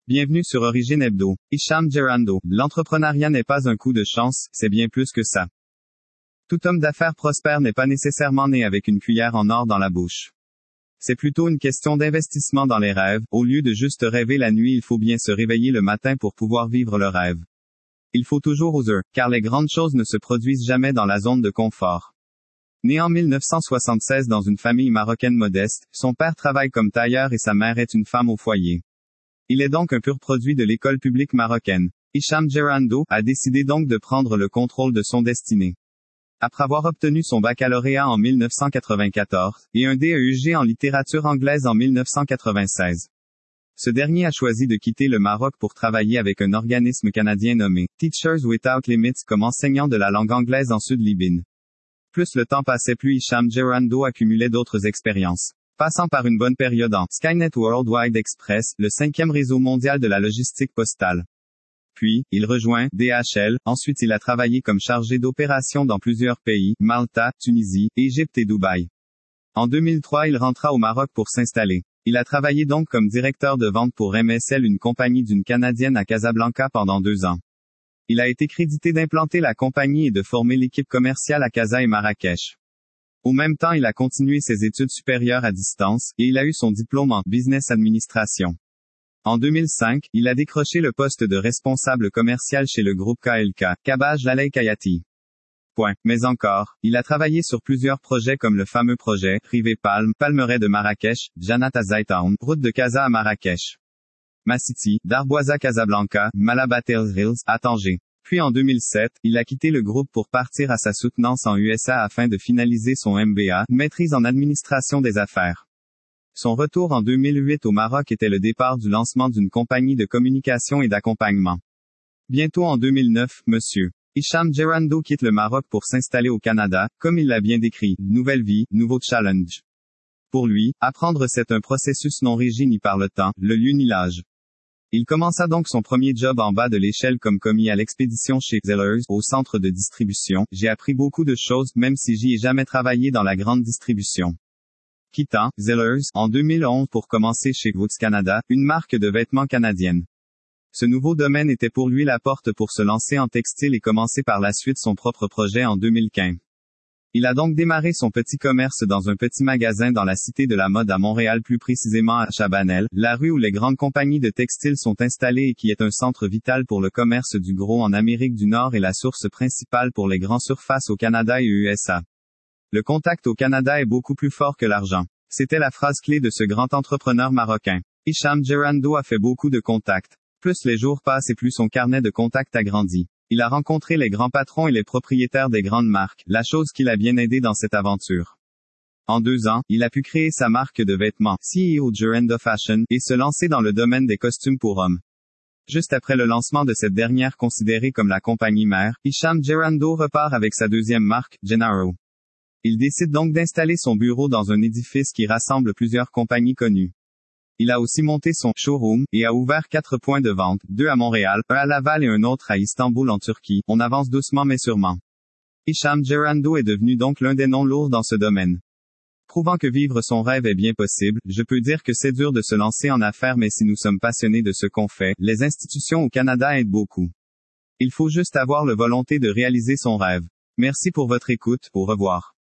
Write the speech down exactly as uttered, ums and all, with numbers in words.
Bienvenue sur Origine Hebdo. Hicham Gerando. L'entrepreneuriat n'est pas un coup de chance, c'est bien plus que ça. Tout homme d'affaires prospère n'est pas nécessairement né avec une cuillère en or dans la bouche. C'est plutôt une question d'investissement dans les rêves. Au lieu de juste rêver la nuit, il faut bien se réveiller le matin pour pouvoir vivre le rêve. Il faut toujours oser, car les grandes choses ne se produisent jamais dans la zone de confort. Né en mille neuf cent soixante-seize dans une famille marocaine modeste, son père travaille comme tailleur et sa mère est une femme au foyer. Il est donc un pur produit de l'école publique marocaine. Hicham Gerando a décidé donc de prendre le contrôle de son destinée. Après avoir obtenu son baccalauréat en mille neuf cent quatre-vingt-quatorze, et un D E U G en littérature anglaise en mille neuf cent quatre-vingt-seize. Ce dernier a choisi de quitter le Maroc pour travailler avec un organisme canadien nommé Teachers Without Limits comme enseignant de la langue anglaise en Sud-Libye. Plus le temps passait, plus Hicham Gerando accumulait d'autres expériences. Passant par une bonne période en Skynet Worldwide Express, le cinquième réseau mondial de la logistique postale. Puis, il rejoint D H L, ensuite il a travaillé comme chargé d'opération dans plusieurs pays, Malta, Tunisie, Égypte et Dubaï. En deux mille trois, il rentra au Maroc pour s'installer. Il a travaillé donc comme directeur de vente pour M S L, une compagnie d'une Canadienne à Casablanca pendant deux ans. Il a été crédité d'implanter la compagnie et de former l'équipe commerciale à Casa et Marrakech. Au même temps, il a continué ses études supérieures à distance, et il a eu son diplôme en Business Administration. En deux mille cinq, il a décroché le poste de responsable commercial chez le groupe K L K, Kabaj Lalay Kayati. Point. Mais encore, il a travaillé sur plusieurs projets comme le fameux projet Rivet Palm, Palmeraie de Marrakech, Jannat à Zaytown, route de Casa à Marrakech. Macity, Darboisa Casablanca, Malabat Hills, à Tanger. Puis en deux mille sept, il a quitté le groupe pour partir à sa soutenance en U S A afin de finaliser son M B A, maîtrise en administration des affaires. Son retour en deux mille huit au Maroc était le départ du lancement d'une compagnie de communication et d'accompagnement. Bientôt en deux mille neuf, Monsieur Hicham Gerando quitte le Maroc pour s'installer au Canada, comme il l'a bien décrit, nouvelle vie, nouveau challenge. Pour lui, apprendre c'est un processus non régi ni par le temps, le lieu ni l'âge. Il commença donc son premier job en bas de l'échelle comme commis à l'expédition chez Zellers, au centre de distribution. J'ai appris beaucoup de choses, même si j'y ai jamais travaillé dans la grande distribution. Quittant Zellers en deux mille onze pour commencer chez Woods Canada, une marque de vêtements canadienne. Ce nouveau domaine était pour lui la porte pour se lancer en textile et commencer par la suite son propre projet en deux mille quinze. Il a donc démarré son petit commerce dans un petit magasin dans la Cité de la Mode à Montréal, plus précisément à Chabanel, la rue où les grandes compagnies de textiles sont installées et qui est un centre vital pour le commerce du gros en Amérique du Nord et la source principale pour les grandes surfaces au Canada et U S A. Le contact au Canada est beaucoup plus fort que l'argent. C'était la phrase clé de ce grand entrepreneur marocain. Hicham Gerando a fait beaucoup de contacts. Plus les jours passent et plus son carnet de contacts agrandit. Il a rencontré les grands patrons et les propriétaires des grandes marques, la chose qui l'a bien aidé dans cette aventure. En deux ans, il a pu créer sa marque de vêtements, C E O Gerando Fashion, et se lancer dans le domaine des costumes pour hommes. Juste après le lancement de cette dernière considérée comme la compagnie mère, Hicham Gerando repart avec sa deuxième marque, Gennaro. Il décide donc d'installer son bureau dans un édifice qui rassemble plusieurs compagnies connues. Il a aussi monté son showroom, et a ouvert quatre points de vente, deux à Montréal, un à Laval et un autre à Istanbul en Turquie. On avance doucement mais sûrement. Hicham Gerando est devenu donc l'un des noms lourds dans ce domaine. Prouvant que vivre son rêve est bien possible, je peux dire que c'est dur de se lancer en affaires, mais si nous sommes passionnés de ce qu'on fait, les institutions au Canada aident beaucoup. Il faut juste avoir la volonté de réaliser son rêve. Merci pour votre écoute, au revoir.